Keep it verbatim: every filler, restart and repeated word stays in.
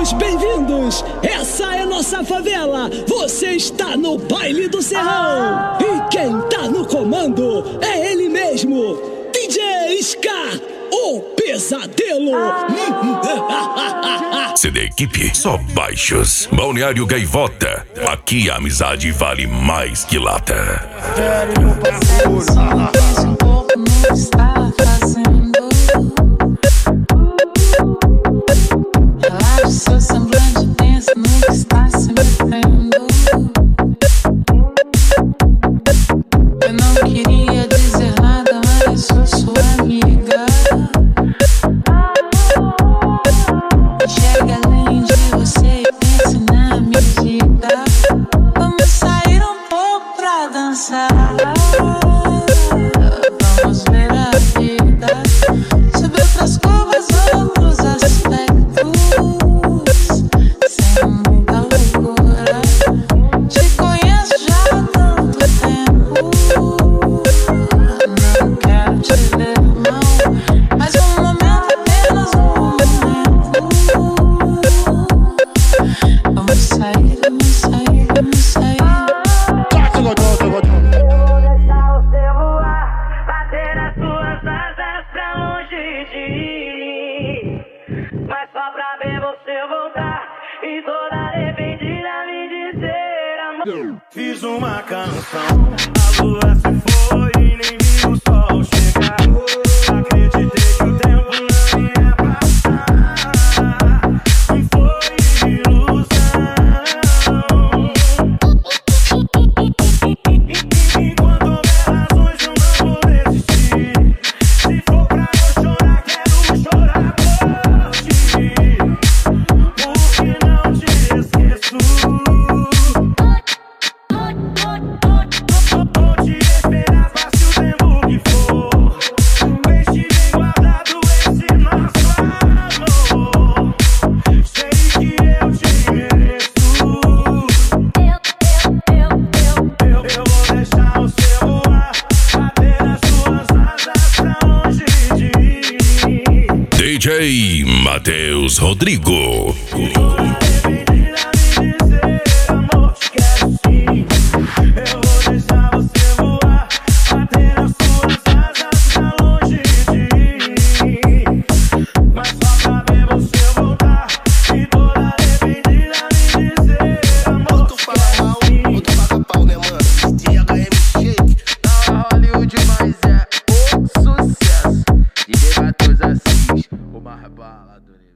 todos bem-vindos! Essa é nossa favela! Você está no baile do Serrão! E quem tá no comando é ele mesmo! D J Ska, o pesadelo! C D Equipe, só baixos. Balneário Gaivota, aqui a amizade vale mais que lata. Um pouco não está fazendo. Relaxa seu semblante tenso, nunca está se metendo. Eu não queria dizer nada, mas sou sua amiga. Chega além de você e pense na medida. Vamos sair um pouco pra dançar. Vamos ver a vida sob outras curvas, outros aspectos, sem muita loucura. Te conheço já há tanto tempo. Não quero te ver mal, mas um momento, apenas um momento. Vamos sair, vamos sair, vamos sair. Mas só pra ver você voltar e toda arrependida me dizer amor. Fiz uma canção, a lua se foi e nem vi o sol chegar. Acreditei que o tempo não ia passar, foi ilusão. Enquanto houver razões eu não vou desistir. Se for pra eu chorar, quero chorar por ti, porque não te esqueço. Vou te esperar, passe o tempo que for. Deixe bem guardado esse nosso amor. Sei que eu te mereço. Eu, eu, eu, eu vou deixar o seu voar, bater as suas asas pra longe de mim. D J Matheus Rodrigo. Hollywood, mas é o sucesso. E Matheus Assis, o mais balador.